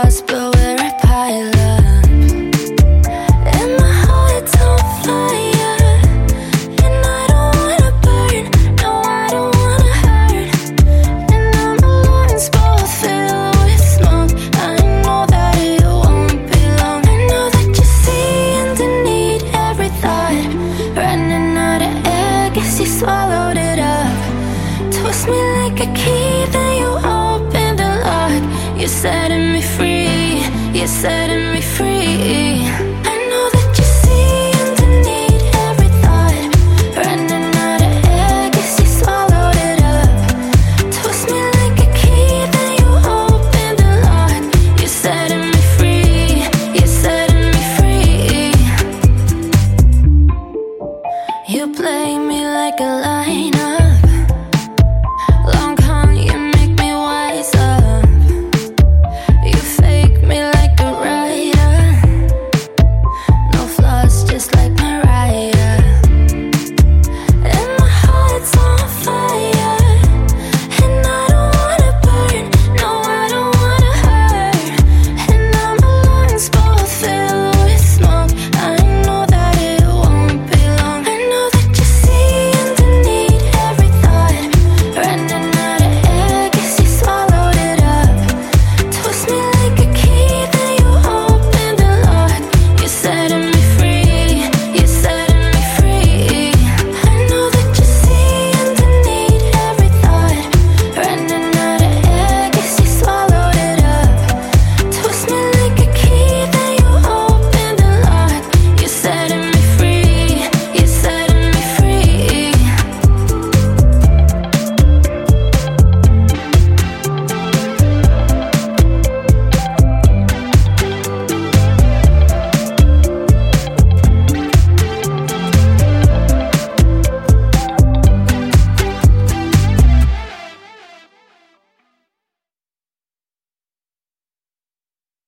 stars, but we're a pile up. And my heart's on fire, and I don't wanna burn, no I don't wanna hurt. And now my lungs both filled with smoke, I know that it won't be long. I know that you see underneath every thought, running out of air, guess you swallowed it up. Twist me like a key, then you open the lock. You're setting me free, you're setting me free.